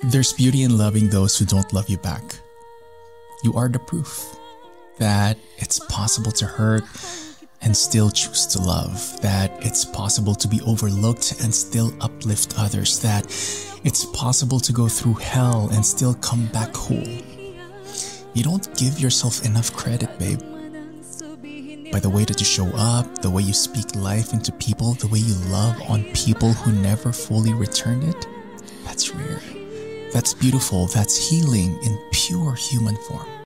There's beauty in loving those who don't love you back. You are the proof that it's possible to hurt and still choose to love, that it's possible to be overlooked and still uplift others, that it's possible to go through hell and still come back whole. You don't give yourself enough credit, babe. By the way that you show up, the way you speak life into people, the way you love on people who never fully returned it, that's rare. That's beautiful. That's healing in pure human form.